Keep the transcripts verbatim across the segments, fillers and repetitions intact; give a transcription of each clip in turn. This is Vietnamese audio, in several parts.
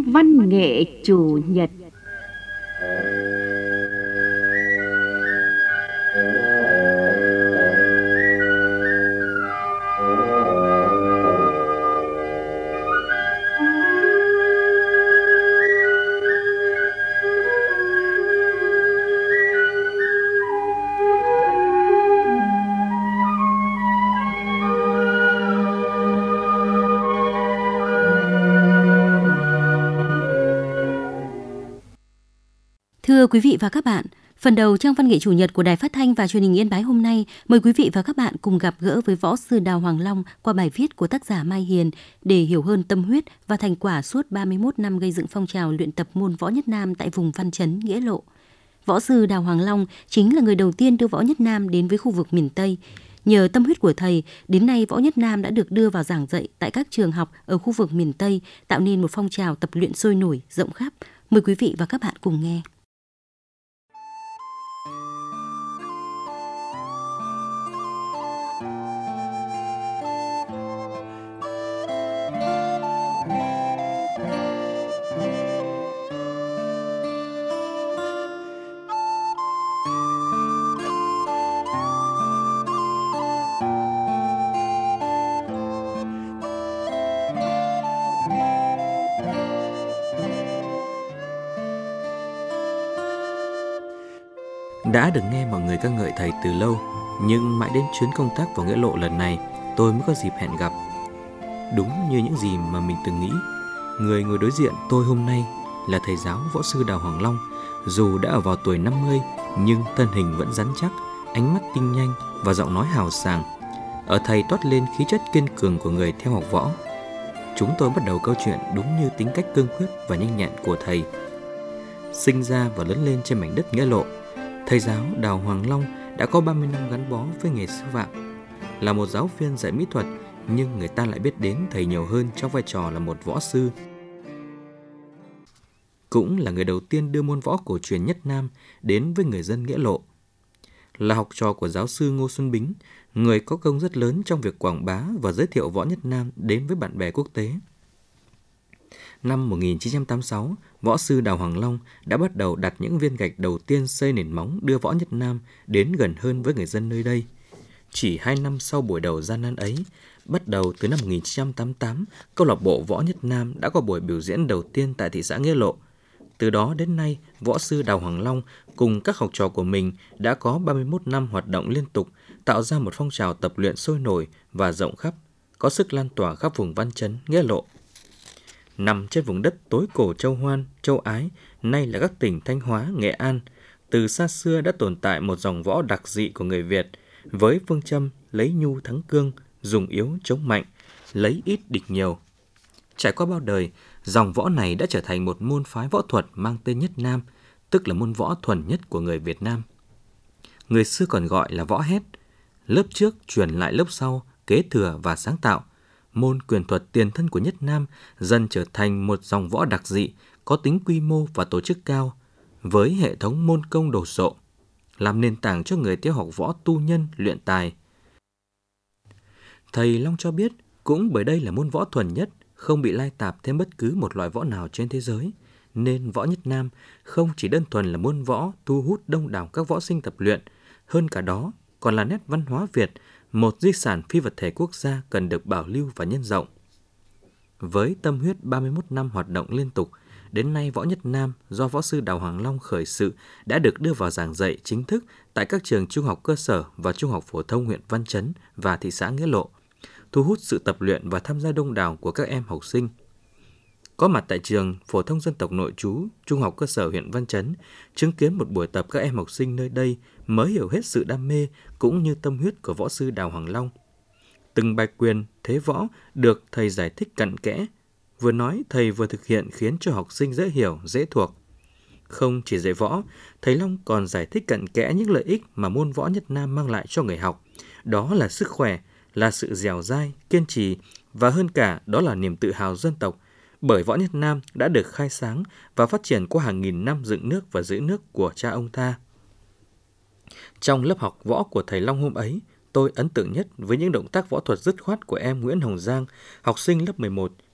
Văn nghệ chủ nhật. Thưa quý vị và các bạn, phần đầu trang văn nghệ chủ nhật của Đài Phát thanh và Truyền hình Yên Bái hôm nay, mời quý vị và các bạn cùng gặp gỡ với võ sư Đào Hoàng Long qua bài viết của tác giả Mai Hiền để hiểu hơn tâm huyết và thành quả suốt ba mươi mốt năm gây dựng phong trào luyện tập môn võ Nhất Nam tại vùng Văn Chấn, Nghĩa Lộ. Võ sư Đào Hoàng Long chính là người đầu tiên đưa võ Nhất Nam đến với khu vực miền Tây. Nhờ tâm huyết của thầy, đến nay võ Nhất Nam đã được đưa vào giảng dạy tại các trường học ở khu vực miền Tây, tạo nên một phong trào tập luyện sôi nổi, rộng khắp. Mời quý vị và các bạn cùng nghe. Đã được nghe mọi người ca ngợi thầy từ lâu, nhưng mãi đến chuyến công tác vào Nghĩa Lộ lần này, tôi mới có dịp hẹn gặp. Đúng như những gì mà mình từng nghĩ, người ngồi đối diện tôi hôm nay là thầy giáo võ sư Đào Hoàng Long. Dù đã ở vào tuổi năm mươi, nhưng thân hình vẫn rắn chắc, ánh mắt tinh nhanh và giọng nói hào sảng. Ở thầy toát lên khí chất kiên cường của người theo học võ. Chúng tôi bắt đầu câu chuyện đúng như tính cách cương quyết và nhanh nhẹn của thầy. Sinh ra và lớn lên trên mảnh đất Nghĩa Lộ, thầy giáo Đào Hoàng Long đã có ba mươi năm gắn bó với nghề sư phạm. Là một giáo viên dạy mỹ thuật, nhưng người ta lại biết đến thầy nhiều hơn trong vai trò là một võ sư. Cũng là người đầu tiên đưa môn võ cổ truyền Nhất Nam đến với người dân Nghĩa Lộ. Là học trò của giáo sư Ngô Xuân Bính, người có công rất lớn trong việc quảng bá và giới thiệu võ Nhất Nam đến với bạn bè quốc tế. Năm một nghìn chín trăm tám mươi sáu, võ sư Đào Hoàng Long đã bắt đầu đặt những viên gạch đầu tiên xây nền móng đưa võ Nhất Nam đến gần hơn với người dân nơi đây. Chỉ hai năm sau buổi đầu gian nan ấy, bắt đầu từ năm một nghìn chín trăm tám mươi tám, câu lạc bộ võ Nhất Nam đã có buổi biểu diễn đầu tiên tại thị xã Nghĩa Lộ. Từ đó đến nay, võ sư Đào Hoàng Long cùng các học trò của mình đã có ba mươi mốt năm hoạt động liên tục, tạo ra một phong trào tập luyện sôi nổi và rộng khắp, có sức lan tỏa khắp vùng Văn Chấn, Nghĩa Lộ. Nằm trên vùng đất tối cổ Châu Hoan, Châu Ái, nay là các tỉnh Thanh Hóa, Nghệ An, từ xa xưa đã tồn tại một dòng võ đặc dị của người Việt, với phương châm lấy nhu thắng cương, dùng yếu chống mạnh, lấy ít địch nhiều. Trải qua bao đời, dòng võ này đã trở thành một môn phái võ thuật mang tên Nhất Nam, tức là môn võ thuần nhất của người Việt Nam. Người xưa còn gọi là võ hét, lớp trước truyền lại lớp sau, kế thừa và sáng tạo. Môn quyền thuật tiền thân của Nhất Nam dần trở thành một dòng võ đặc dị, có tính quy mô và tổ chức cao, với hệ thống môn công đồ sộ, làm nền tảng cho người theo học võ tu nhân luyện tài. Thầy Long cho biết, cũng bởi đây là môn võ thuần nhất, không bị lai tạp thêm bất cứ một loại võ nào trên thế giới, nên võ Nhất Nam không chỉ đơn thuần là môn võ thu hút đông đảo các võ sinh tập luyện, hơn cả đó còn là nét văn hóa Việt, một di sản phi vật thể quốc gia cần được bảo lưu và nhân rộng. Với tâm huyết ba mươi mốt năm hoạt động liên tục, đến nay võ Nhất Nam do võ sư Đào Hoàng Long khởi sự đã được đưa vào giảng dạy chính thức tại các trường trung học cơ sở và trung học phổ thông huyện Văn Chấn và thị xã Nghĩa Lộ, thu hút sự tập luyện và tham gia đông đảo của các em học sinh. Có mặt tại trường phổ thông dân tộc nội trú, trung học cơ sở huyện Văn Chấn, chứng kiến một buổi tập các em học sinh nơi đây mới hiểu hết sự đam mê cũng như tâm huyết của võ sư Đào Hoàng Long. Từng bài quyền, thế võ được thầy giải thích cặn kẽ, vừa nói thầy vừa thực hiện khiến cho học sinh dễ hiểu, dễ thuộc. Không chỉ dạy võ, thầy Long còn giải thích cặn kẽ những lợi ích mà môn võ Nhất Nam mang lại cho người học. Đó là sức khỏe, là sự dẻo dai, kiên trì và hơn cả đó là niềm tự hào dân tộc, bởi võ Nhất Nam đã được khai sáng và phát triển qua hàng nghìn năm dựng nước và giữ nước của cha ông ta. Trong lớp học võ của thầy Long hôm ấy, tôi ấn tượng nhất với những động tác võ thuật dứt khoát của em Nguyễn Hồng Giang, học sinh lớp mười một,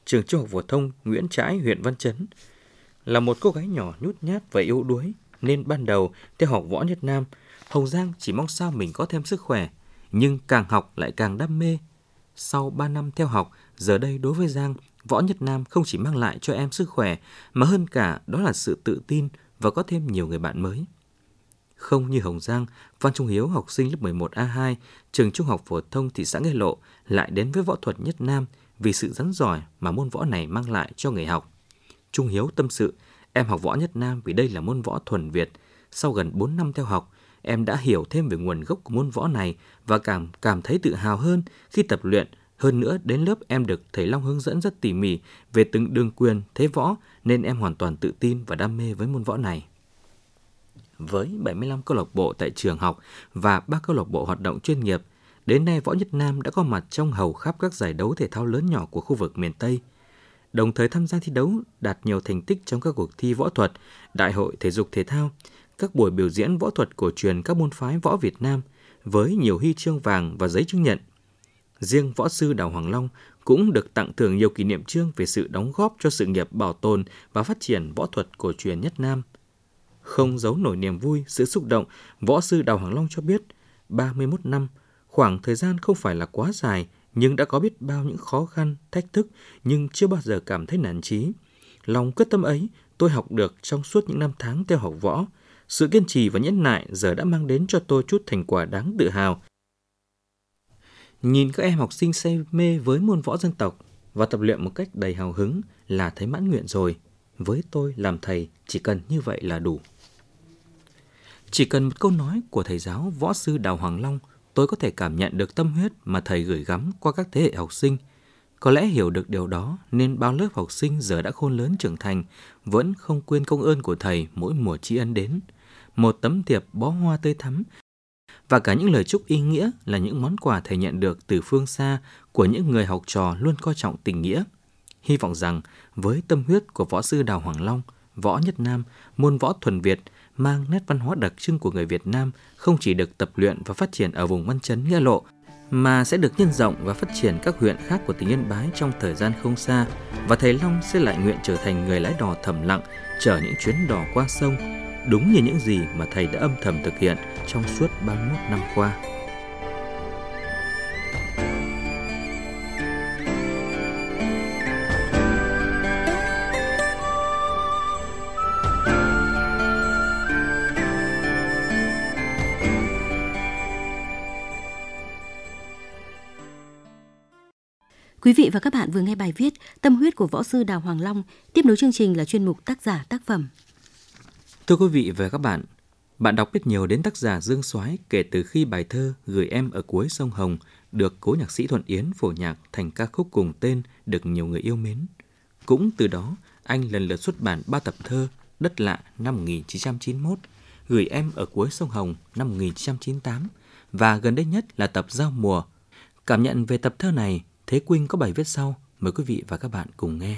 trường trung học phổ thông Nguyễn Trãi, huyện Văn Chấn. Là một cô gái nhỏ nhút nhát và yếu đuối, nên ban đầu theo học võ Nhất Nam, Hồng Giang chỉ mong sao mình có thêm sức khỏe, nhưng càng học lại càng đam mê. Sau ba năm theo học, giờ đây đối với Giang, võ Nhất Nam không chỉ mang lại cho em sức khỏe, mà hơn cả đó là sự tự tin và có thêm nhiều người bạn mới. Không như Hồng Giang, Phan Trung Hiếu, học sinh lớp mười một A hai, trường trung học phổ thông thị xã Nghĩa Lộ, lại đến với võ thuật Nhất Nam vì sự rắn giỏi mà môn võ này mang lại cho người học. Trung Hiếu tâm sự, em học võ Nhất Nam vì đây là môn võ thuần Việt. Sau gần bốn năm theo học, em đã hiểu thêm về nguồn gốc của môn võ này và cảm cảm thấy tự hào hơn khi tập luyện. Hơn nữa, đến lớp em được thầy Long hướng dẫn rất tỉ mỉ về từng đường quyền, thế võ, nên em hoàn toàn tự tin và đam mê với môn võ này. Với bảy mươi lăm câu lạc bộ tại trường học và ba câu lạc bộ hoạt động chuyên nghiệp, đến nay võ Nhất Nam đã có mặt trong hầu khắp các giải đấu thể thao lớn nhỏ của khu vực miền Tây. Đồng thời tham gia thi đấu, đạt nhiều thành tích trong các cuộc thi võ thuật, đại hội thể dục thể thao, các buổi biểu diễn võ thuật cổ truyền các môn phái võ Việt Nam với nhiều huy chương vàng và giấy chứng nhận. Riêng võ sư Đào Hoàng Long cũng được tặng thưởng nhiều kỷ niệm chương về sự đóng góp cho sự nghiệp bảo tồn và phát triển võ thuật cổ truyền Nhất Nam. Không giấu nổi niềm vui, sự xúc động, võ sư Đào Hoàng Long cho biết, ba mươi mốt năm, khoảng thời gian không phải là quá dài, nhưng đã có biết bao những khó khăn, thách thức, nhưng chưa bao giờ cảm thấy nản chí. Lòng quyết tâm ấy, tôi học được trong suốt những năm tháng theo học võ. Sự kiên trì và nhẫn nại giờ đã mang đến cho tôi chút thành quả đáng tự hào. Nhìn các em học sinh say mê với môn võ dân tộc và tập luyện một cách đầy hào hứng là thấy mãn nguyện rồi. Với tôi làm thầy, chỉ cần như vậy là đủ. Chỉ cần một câu nói của thầy giáo võ sư Đào Hoàng Long, tôi có thể cảm nhận được tâm huyết mà thầy gửi gắm qua các thế hệ học sinh. Có lẽ hiểu được điều đó nên bao lớp học sinh giờ đã khôn lớn trưởng thành vẫn không quên công ơn của thầy mỗi mùa tri ân đến. Một tấm thiệp bó hoa tươi thắm và cả những lời chúc ý nghĩa là những món quà thầy nhận được từ phương xa của những người học trò luôn coi trọng tình nghĩa. Hy vọng rằng với tâm huyết của võ sư Đào Hoàng Long, võ Nhất Nam, môn võ thuần Việt mang nét văn hóa đặc trưng của người Việt Nam không chỉ được tập luyện và phát triển ở vùng Văn Chấn, Nghĩa Lộ, mà sẽ được nhân rộng và phát triển các huyện khác của tỉnh Yên Bái trong thời gian không xa, và thầy Long sẽ lại nguyện trở thành người lái đò thầm lặng, chở những chuyến đò qua sông, đúng như những gì mà thầy đã âm thầm thực hiện trong suốt ba mươi mốt năm qua. Quý vị và các bạn vừa nghe bài viết Tâm huyết của võ sư Đào Hoàng Long. Tiếp nối chương trình là chuyên mục tác giả tác phẩm. Thưa quý vị và các bạn, bạn đọc biết nhiều đến tác giả Dương Soái kể từ khi bài thơ Gửi em ở cuối sông Hồng được cố nhạc sĩ Thuận Yến phổ nhạc thành ca khúc cùng tên được nhiều người yêu mến. Cũng từ đó, anh lần lượt xuất bản ba tập thơ Đất Lạ năm một nghìn chín trăm chín mươi mốt, Gửi em ở cuối sông Hồng năm một nghìn chín trăm chín mươi tám và gần đây nhất là tập Giao mùa. Cảm nhận về tập thơ này, Thế Quynh có bài viết sau, mời quý vị và các bạn cùng nghe.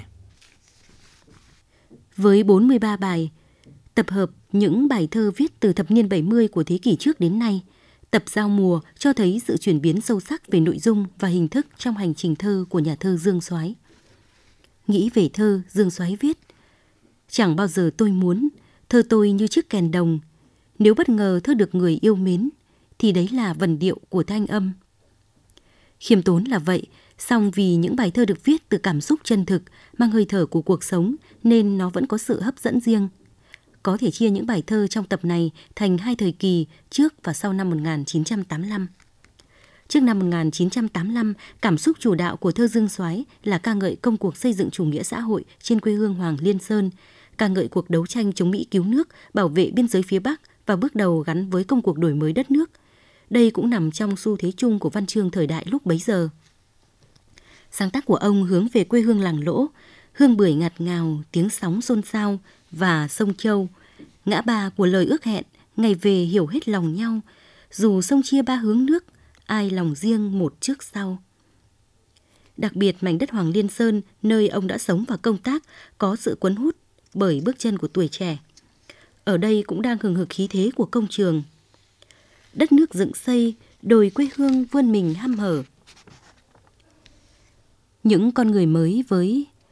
Với bốn mươi ba bài, tập hợp những bài thơ viết từ thập niên bảy mươi của thế kỷ trước đến nay, tập Giao mùa cho thấy sự chuyển biến sâu sắc về nội dung và hình thức trong hành trình thơ của nhà thơ Dương Soái. Nghĩ về thơ, Dương Soái viết: Chẳng bao giờ tôi muốn thơ tôi như chiếc kèn đồng, nếu bất ngờ thơ được người yêu mến, thì đấy là vần điệu của thanh âm. Khiêm tốn là vậy, song vì những bài thơ được viết từ cảm xúc chân thực, mang hơi thở của cuộc sống nên nó vẫn có sự hấp dẫn riêng. Có thể chia những bài thơ trong tập này thành hai thời kỳ trước và sau năm một nghìn chín trăm tám mươi lăm. Trước năm một nghìn chín trăm tám mươi lăm, cảm xúc chủ đạo của thơ Dương Soái là ca ngợi công cuộc xây dựng chủ nghĩa xã hội trên quê hương Hoàng Liên Sơn, ca ngợi cuộc đấu tranh chống Mỹ cứu nước, bảo vệ biên giới phía Bắc và bước đầu gắn với công cuộc đổi mới đất nước. Đây cũng nằm trong xu thế chung của văn chương thời đại lúc bấy giờ. Sáng tác của ông hướng về quê hương làng Lỗ, hương bưởi ngạt ngào, tiếng sóng xôn xao và sông Châu, ngã ba của lời ước hẹn, ngày về hiểu hết lòng nhau, dù sông chia ba hướng nước, ai lòng riêng một trước sau. Đặc biệt mảnh đất Hoàng Liên Sơn, nơi ông đã sống và công tác, có sự cuốn hút bởi bước chân của tuổi trẻ. Ở đây cũng đang hừng hực khí thế của công trường. Đất nước dựng xây, đồi quê hương vươn mình hăm hở. Những con người mới với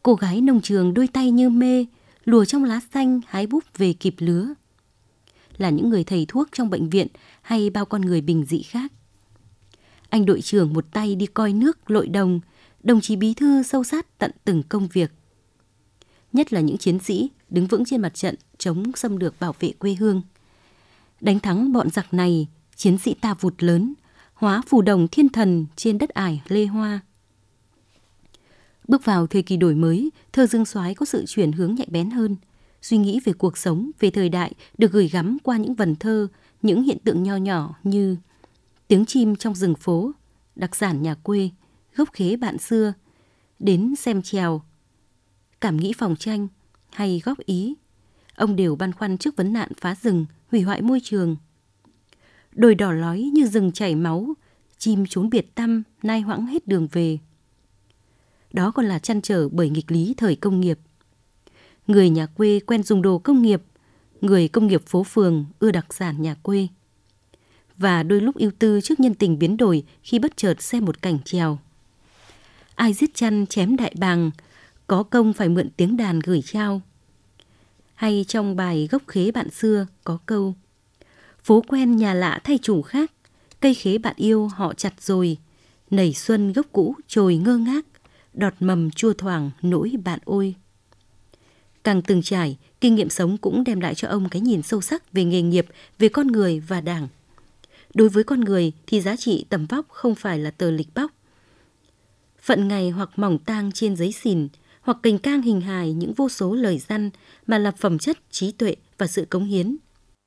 Cô gái nông trường đôi tay như mê, lùa trong lá xanh hái búp về kịp lứa. Là những người thầy thuốc trong bệnh viện hay bao con người bình dị khác. Anh đội trưởng một tay đi coi nước, lội đồng, đồng chí bí thư sâu sát tận từng công việc. Nhất là những chiến sĩ đứng vững trên mặt trận chống xâm lược bảo vệ quê hương. Đánh thắng bọn giặc này, chiến sĩ ta vụt lớn, hóa phù đồng thiên thần trên đất ải Lê Hoa. Bước vào thời kỳ đổi mới, thơ Dương Soái có sự chuyển hướng nhạy bén hơn. Suy nghĩ về cuộc sống, về thời đại được gửi gắm qua những vần thơ, những hiện tượng nho nhỏ như tiếng chim trong rừng phố, đặc sản nhà quê, gốc khế bạn xưa, đến xem chèo, cảm nghĩ phòng tranh hay góp ý. Ông đều băn khoăn trước vấn nạn phá rừng, hủy hoại môi trường. Đồi đỏ lói như rừng chảy máu, chim trốn biệt tăm, nay hoãng hết đường về. Đó còn là trăn trở bởi nghịch lý thời công nghiệp. Người nhà quê quen dùng đồ công nghiệp, người công nghiệp phố phường ưa đặc sản nhà quê. Và đôi lúc ưu tư trước nhân tình biến đổi khi bất chợt xem một cảnh chèo. Ai giết chăn chém đại bàng, có công phải mượn tiếng đàn gửi trao. Hay trong bài Gốc khế bạn xưa có câu: phố quen nhà lạ thay chủ khác, cây khế bạn yêu họ chặt rồi, nảy xuân gốc cũ trồi ngơ ngác, đọt mầm chua thoảng nỗi bạn ôi. Càng từng trải, kinh nghiệm sống cũng đem lại cho ông cái nhìn sâu sắc về nghề nghiệp, về con người và đảng. Đối với con người thì giá trị tầm vóc không phải là tờ lịch bóc, phận ngày hoặc mỏng tang trên giấy xìn, hoặc cành cang hình hài những vô số lời răn, mà là phẩm chất, trí tuệ và sự cống hiến.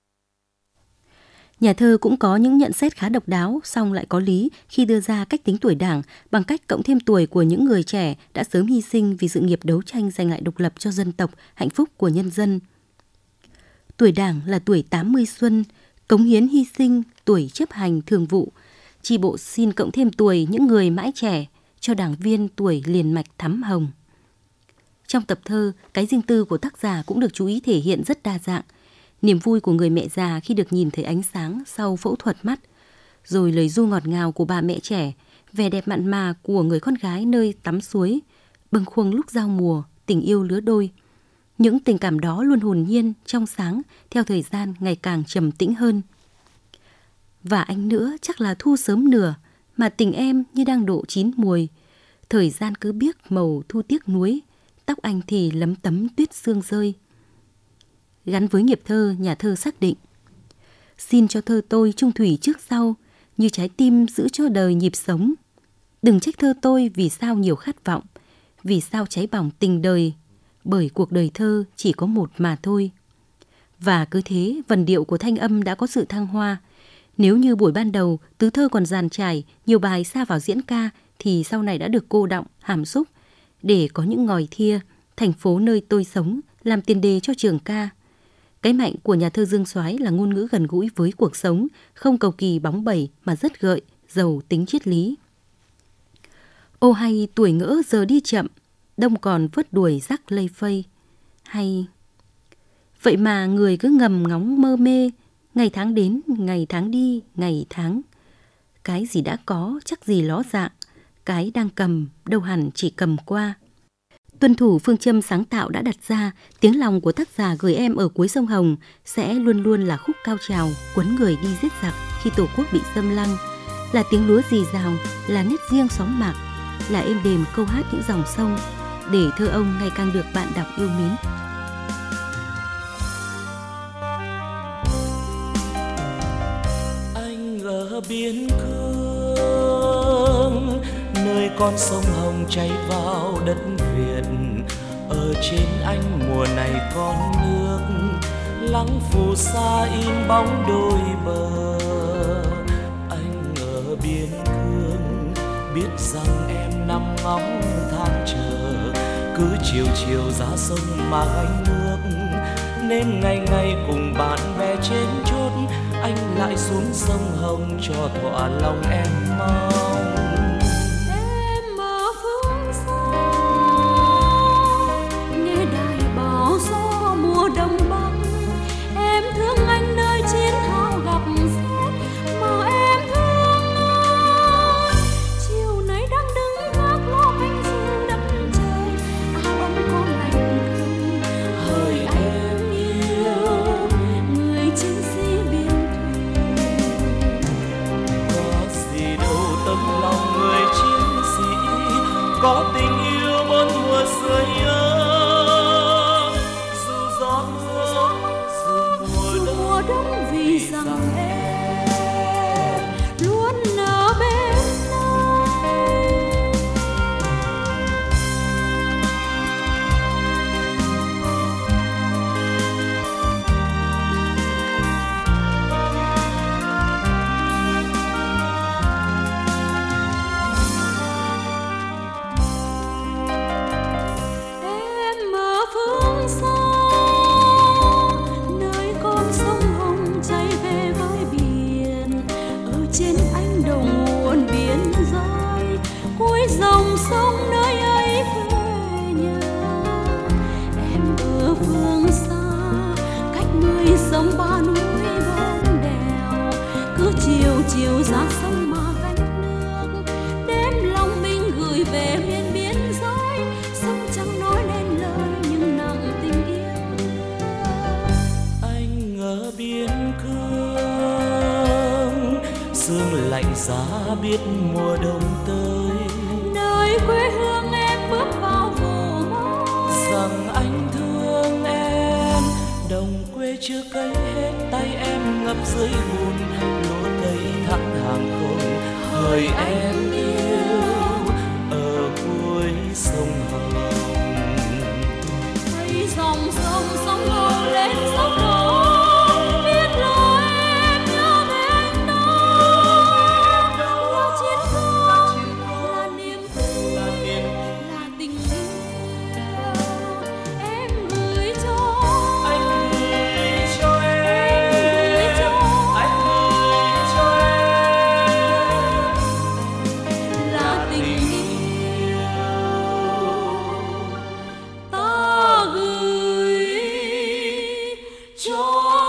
Nhà thơ cũng có những nhận xét khá độc đáo, song lại có lý khi đưa ra cách tính tuổi Đảng bằng cách cộng thêm tuổi của những người trẻ đã sớm hy sinh vì sự nghiệp đấu tranh giành lại độc lập cho dân tộc, hạnh phúc của nhân dân. Tuổi Đảng là tuổi tám mươi xuân, cống hiến hy sinh, tuổi chấp hành thường vụ. Chi bộ xin cộng thêm tuổi những người mãi trẻ, cho đảng viên tuổi liền mạch thắm hồng. Trong tập thơ, cái riêng tư của tác giả cũng được chú ý thể hiện rất đa dạng. Niềm vui của người mẹ già khi được nhìn thấy ánh sáng sau phẫu thuật mắt, rồi lời ru ngọt ngào của bà mẹ trẻ, vẻ đẹp mặn mà của người con gái nơi tắm suối, bâng khuâng lúc giao mùa, tình yêu lứa đôi. Những tình cảm đó luôn hồn nhiên, trong sáng, theo thời gian ngày càng trầm tĩnh hơn. Và anh nữa chắc là thu sớm nửa, mà tình em như đang độ chín muồi. Thời gian cứ biếc màu thu tiếc núi, tóc anh thì lấm tấm tuyết sương rơi. Gắn với nghiệp thơ, nhà thơ xác định: xin cho thơ tôi chung thủy trước sau, như trái tim giữ cho đời nhịp sống. Đừng trách thơ tôi vì sao nhiều khát vọng, vì sao cháy bỏng tình đời, bởi cuộc đời thơ chỉ có một mà thôi. Và cứ thế, vần điệu của thanh âm đã có sự thăng hoa. Nếu như buổi ban đầu tứ thơ còn dàn trải, nhiều bài sa vào diễn ca, thì sau này đã được cô đọng, hàm xúc, để có những ngòi thia, thành phố nơi tôi sống, làm tiền đề cho trường ca. Cái mạnh của nhà thơ Dương Soái là ngôn ngữ gần gũi với cuộc sống, không cầu kỳ bóng bẩy mà rất gợi, giàu tính triết lý. Ô hay tuổi ngỡ giờ đi chậm, đông còn vớt đuổi rắc lây phây. Hay vậy mà người cứ ngầm ngóng mơ mê, ngày tháng đến, ngày tháng đi, ngày tháng. Cái gì đã có chắc gì ló dạng, cái đang cầm đâu hẳn chỉ cầm qua. Tuân thủ phương châm sáng tạo đã đặt ra, tiếng lòng của tác giả gửi em ở cuối sông Hồng sẽ luôn luôn là khúc cao trào quấn người đi giết giặc khi Tổ quốc bị xâm lăng, là tiếng lúa rì rào, là nét riêng xóm mạc, là êm đềm câu hát những dòng sông, để thơ ông ngày càng được bạn đọc yêu mến. Anh ở biên cương, nơi con sông Hồng chảy vào đất Việt. Ở trên anh mùa này con nước lắng phù sa in bóng đôi bờ. Anh ở biên cương biết rằng em nằm ngóng tháng chờ, cứ chiều chiều ra sông mà gánh nước, nên ngày ngày cùng bạn bè trên chốt anh lại xuống sông Hồng cho thỏa lòng em mong. Em ở phương xa nghe đài báo gió mùa đông bắc, em thương anh nơi chiến hào gặp rét mà em thương anh. Chiều nay đang đứng gác lo canh dương đất trời, áo ấm sông ba núi bốn đèo, cứ chiều chiều ra sông mà gánh nước, đêm lòng mình gửi về miền biên giới. Sông chẳng nói nên lời nhưng nặng tình yêu. Anh ở biên cương, sương lạnh giá biết mùa đông tới, nơi quê hương em bước vào vụ mới. Rằng anh thương em, đồng quê chưa cấy hết, tay em ngập dưới bùn, lúa cây thẳng hàng khôn. Hỡi em yêu ở cuối sông Hồng, thấy dòng sông sông ngầu lên sông đổ, biết là em nhớ về anh đó. Là chiến công, là niềm vui, là tình yêu em gửi cho anh gửi cho em, gửi cho anh gửi cho em là tình yêu ta gửi cho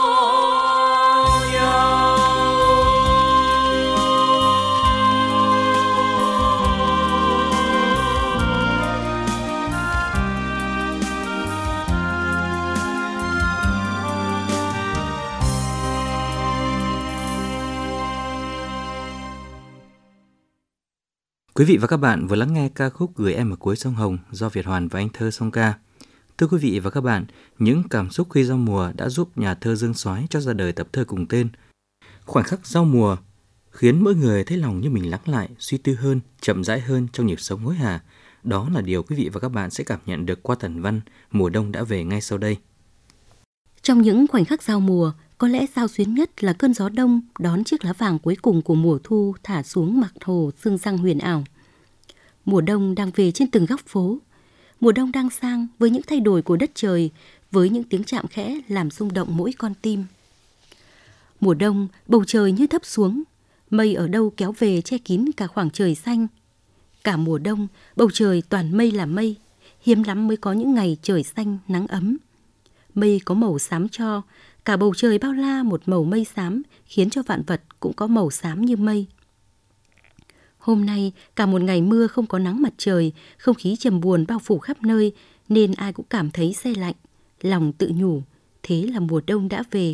Quý vị và các bạn vừa lắng nghe ca khúc Gửi Em Ở Cuối Sông Hồng do Việt Hoàn và anh thơ song ca. Thưa quý vị và các bạn, những cảm xúc khi giao mùa đã giúp nhà thơ Dương Soái cho ra đời tập thơ cùng tên. Khoảnh khắc giao mùa khiến mỗi người thấy lòng như mình lắng lại, suy tư hơn, chậm rãi hơn trong nhịp sống hối hả. Đó là điều quý vị và các bạn sẽ cảm nhận được qua tản văn Mùa Đông Đã Về ngay sau đây. Trong những khoảnh khắc giao mùa, có lẽ xao xuyến nhất là cơn gió đông đón chiếc lá vàng cuối cùng của mùa thu thả xuống mặt hồ sương răng huyền ảo. Mùa đông đang về trên từng góc phố. Mùa đông đang sang với những thay đổi của đất trời, với những tiếng chạm khẽ làm rung động mỗi con tim. Mùa đông, bầu trời như thấp xuống, mây ở đâu kéo về che kín cả khoảng trời xanh. Cả mùa đông, bầu trời toàn mây là mây, hiếm lắm mới có những ngày trời xanh, nắng ấm. Mây có màu xám cho, cả bầu trời bao la một màu mây xám, khiến cho vạn vật cũng có màu xám như mây. Hôm nay, cả một ngày mưa không có nắng mặt trời, không khí trầm buồn bao phủ khắp nơi, nên ai cũng cảm thấy se lạnh, lòng tự nhủ, thế là mùa đông đã về.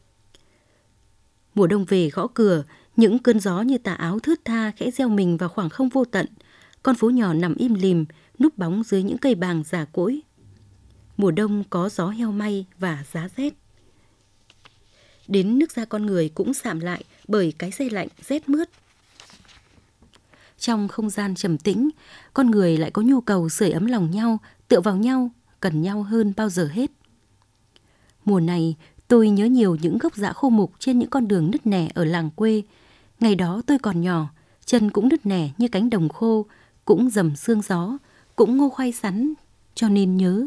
Mùa đông về gõ cửa, những cơn gió như tà áo thướt tha khẽ gieo mình vào khoảng không vô tận. Con phố nhỏ nằm im lìm, núp bóng dưới những cây bàng già cỗi. Mùa đông có gió heo may và giá rét. Đến nước da con người cũng sạm lại bởi cái se lạnh rét mướt. Trong không gian trầm tĩnh, con người lại có nhu cầu sưởi ấm lòng nhau, tựa vào nhau, cần nhau hơn bao giờ hết. Mùa này, tôi nhớ nhiều những gốc dã khô mục trên những con đường nứt nẻ ở làng quê. Ngày đó tôi còn nhỏ, chân cũng nứt nẻ như cánh đồng khô, cũng dầm sương gió, cũng ngô khoai sắn, cho nên nhớ.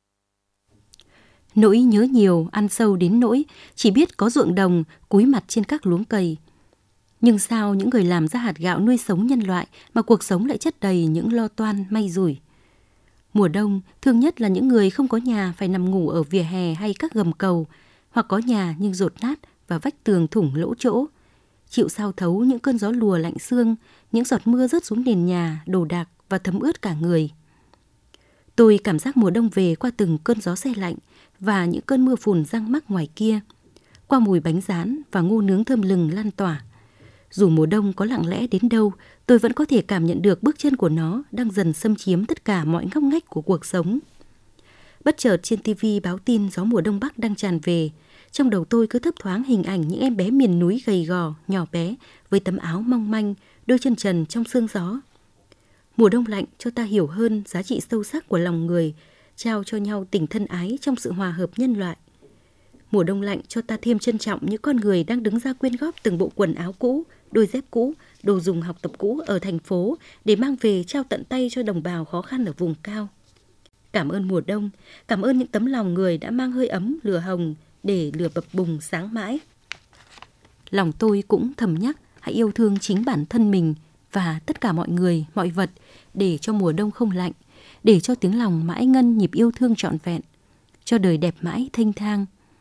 Nỗi nhớ nhiều, ăn sâu đến nỗi chỉ biết có ruộng đồng, cúi mặt trên các luống cày. Nhưng sao những người làm ra hạt gạo nuôi sống nhân loại mà cuộc sống lại chất đầy những lo toan may rủi. Mùa đông, thương nhất là những người không có nhà phải nằm ngủ ở vỉa hè hay các gầm cầu, hoặc có nhà nhưng dột nát và vách tường thủng lỗ chỗ. Chịu sao thấu những cơn gió lùa lạnh xương, những giọt mưa rớt xuống nền nhà, đồ đạc và thấm ướt cả người. Tôi cảm giác mùa đông về qua từng cơn gió se lạnh và những cơn mưa phùn răng mắc ngoài kia, qua mùi bánh rán và ngô nướng thơm lừng lan tỏa. Dù mùa đông có lặng lẽ đến đâu, tôi vẫn có thể cảm nhận được bước chân của nó đang dần xâm chiếm tất cả mọi ngóc ngách của cuộc sống. Bất chợt trên ti vi báo tin gió mùa đông bắc đang tràn về. Trong đầu tôi cứ thấp thoáng hình ảnh những em bé miền núi gầy gò, nhỏ bé, với tấm áo mong manh, đôi chân trần trong sương gió. Mùa đông lạnh cho ta hiểu hơn giá trị sâu sắc của lòng người, trao cho nhau tình thân ái trong sự hòa hợp nhân loại. Mùa đông lạnh cho ta thêm trân trọng những con người đang đứng ra quyên góp từng bộ quần áo cũ, đôi dép cũ, đồ dùng học tập cũ ở thành phố để mang về trao tận tay cho đồng bào khó khăn ở vùng cao. Cảm ơn mùa đông, cảm ơn những tấm lòng người đã mang hơi ấm lửa hồng để lửa bập bùng sáng mãi. Lòng tôi cũng thầm nhắc hãy yêu thương chính bản thân mình và tất cả mọi người, mọi vật để cho mùa đông không lạnh, để cho tiếng lòng mãi ngân nhịp yêu thương trọn vẹn, cho đời đẹp mãi thênh thang.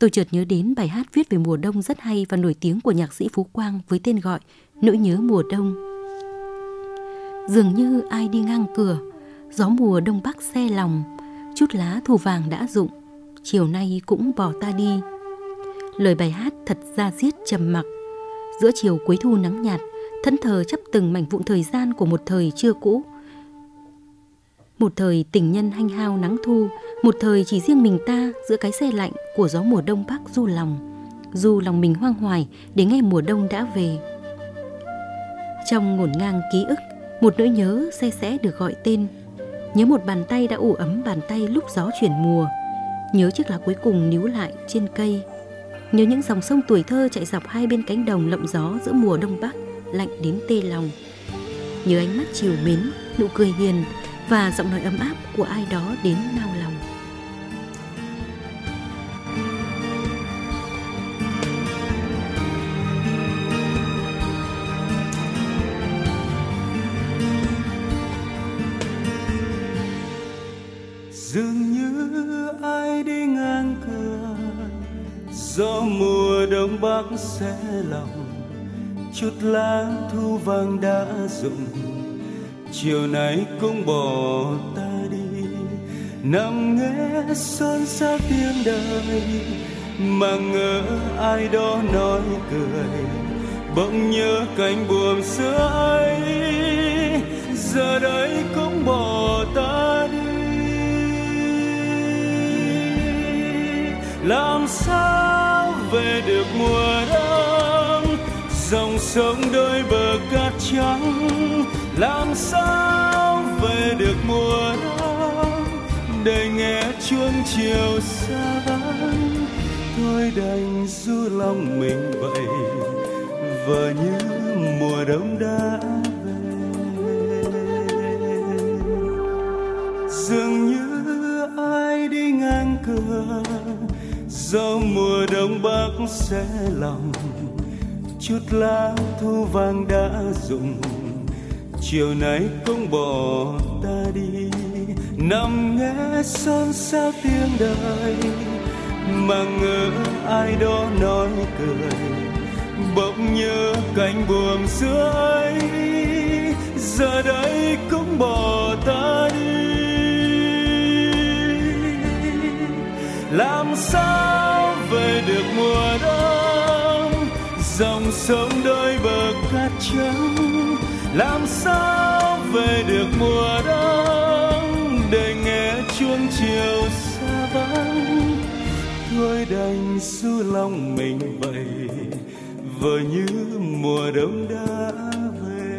tôi chợt nhớ đến bài hát viết về mùa đông rất hay và nổi tiếng của nhạc sĩ Phú Quang với tên gọi Nỗi nhớ mùa đông. Dường như ai đi ngang cửa, gió mùa đông bắc se lòng, chút lá thu vàng đã rụng, chiều nay cũng bỏ ta đi. Lời bài hát thật da diết trầm mặc. Giữa chiều cuối thu nắng nhạt, thẫn thờ chắp từng mảnh vụn thời gian của một thời chưa cũ. Một thời tình nhân hanh hao nắng thu, một thời chỉ riêng mình ta giữa cái se lạnh của gió mùa đông bắc du lòng, du lòng mình hoang hoài để nghe mùa đông đã về. Trong ngổn ngang ký ức, một nỗi nhớ se sẽ được gọi tên. Nhớ một bàn tay đã ủ ấm bàn tay lúc gió chuyển mùa. Nhớ chiếc lá cuối cùng níu lại trên cây. Nhớ những dòng sông tuổi thơ chạy dọc hai bên cánh đồng lộng gió giữa mùa đông bắc, lạnh đến tê lòng. Nhớ ánh mắt trìu mến, nụ cười hiền và giọng nói ấm áp của ai đó đến nao lòng. Dường như ai đi ngang cửa, gió mùa đông bắc se lòng, chút lá thu vàng đã rụng, chiều nay cũng bỏ ta đi. Nằm nghe xôn xao tiếng đời, mà ngỡ ai đó nói cười, bỗng nhớ cánh buồm xưa ấy, giờ đây cũng bỏ ta đi. Làm sao về được mùa đông, dòng sông đôi bờ cát trắng. Làm sao về được mùa đông, để nghe chuông chiều xa vắng. Thôi đành du lòng mình vậy, vờ như mùa đông đã về. Dường như ai đi ngang cửa, gió mùa đông bắc se lòng, chút lá thu vàng đã rụng, chiều nay cũng bỏ ta đi. Nằm nghe xôn xao tiếng đời, mà ngỡ ai đó nói cười, bỗng nhớ cánh buồm xưa ấy, giờ đây cũng bỏ ta đi. Làm sao về được mùa đông, dòng sông đôi bờ cát trắng. Làm sao về được mùa đông, để nghe chuông chiều xa vắng. Thôi đành du lòng mình vậy, vờ như mùa đông đã về.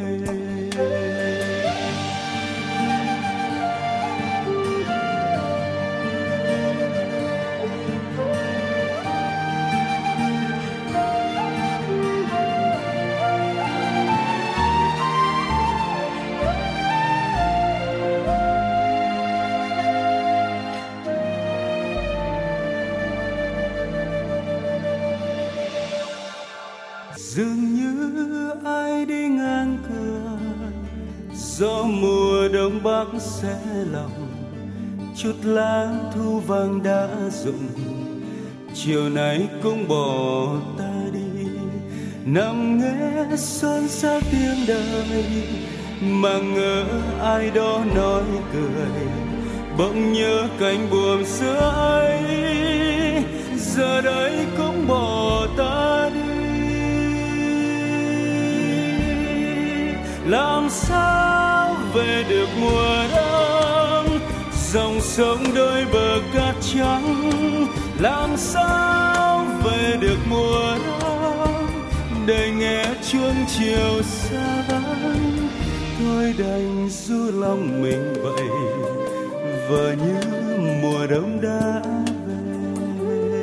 Dường như ai đi ngang cửa, gió mùa đông bắc se lòng, chút lá thu vàng đã rụng, chiều nay cũng bỏ ta đi. Nằm nghe xôn xao tiếng đời, mà ngỡ ai đó nói cười, bỗng nhớ cánh buồm xưa ấy, giờ đây cũng bỏ ta đi. Làm sao về được mùa đông, dòng sông đôi bờ cát trắng. Làm sao về được mùa đông, để nghe chuông chiều xa vắng. Thôi đành du lòng mình vậy, vờ như mùa đông đã về.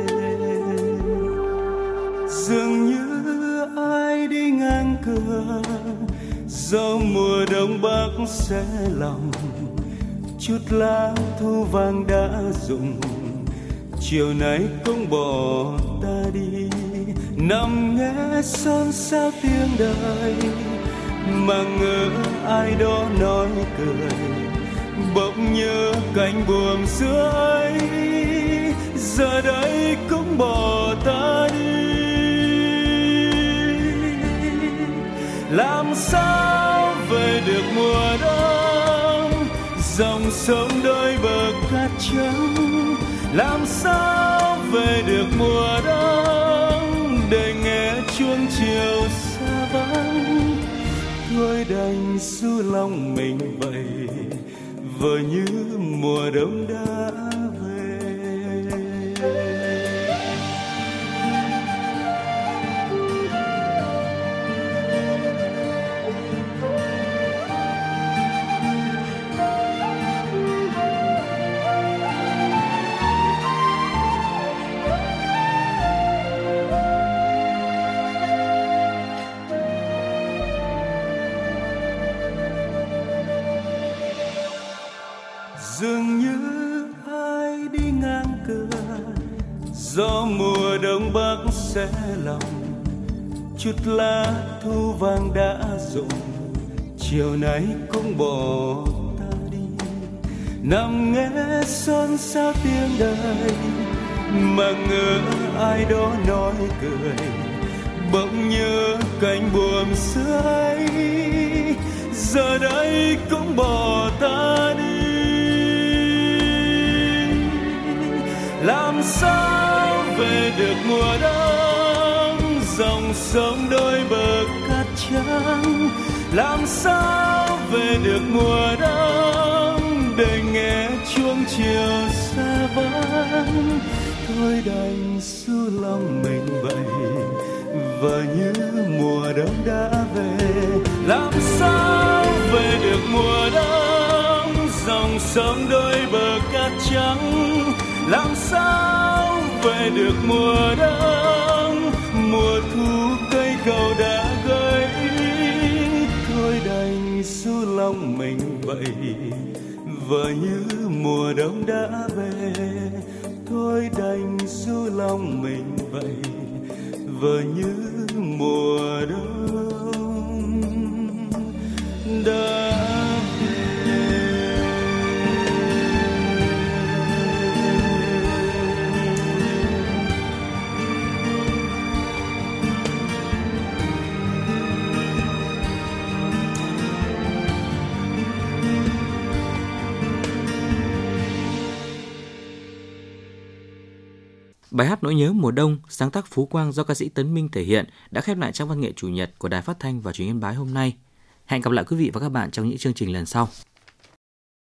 Dường như ai đi ngang cửa, gió mùa đông bắc se lòng, chút lá thu vàng đã rụng, chiều nay cũng bỏ ta đi. Nằm nghe xôn xao tiếng đời, mà ngỡ ai đó nói cười, bỗng nhớ cánh buồm xưa ấy, giờ đây cũng bỏ ta đi. Làm sao về được mùa đông, dòng sông đôi bờ cát trắng. Làm sao về được mùa đông, để nghe chuông chiều xa vắng. Thôi đành ru lòng mình vậy, vờ như mùa đông đã về. Dường như ai đi ngang cửa, gió mùa đông bắc xé lòng. Chút lá thu vàng đã rụng, chiều nay cũng bỏ ta đi. Nằm nghe xôn xao tiếng đời, mà ngỡ ai đó nói cười. Bỗng nhớ cánh buồm xưa ấy, giờ đây cũng bỏ ta đi. Làm sao về được mùa đông, dòng sông đôi bờ cát trắng. Làm sao về được mùa đông, để nghe chuông chiều xa vắng. Thôi đành ru lòng mình vậy, vờ như mùa đông đã về. Làm sao về được mùa đông, dòng sông đôi bờ cát trắng. Làm sao về được mùa đông, mùa thu cây cầu đã gãy. Thôi đành ru lòng mình vậy, vờ như mùa đông đã về. Thôi đành ru lòng mình vậy, vờ như mùa đông đã. Bài hát Nỗi nhớ mùa đông, sáng tác Phú Quang do ca sĩ Tấn Minh thể hiện đã khép lại trang văn nghệ chủ nhật của Đài Phát thanh và Truyền hình Yên Bái hôm nay. Hẹn gặp lại quý vị và các bạn trong những chương trình lần sau.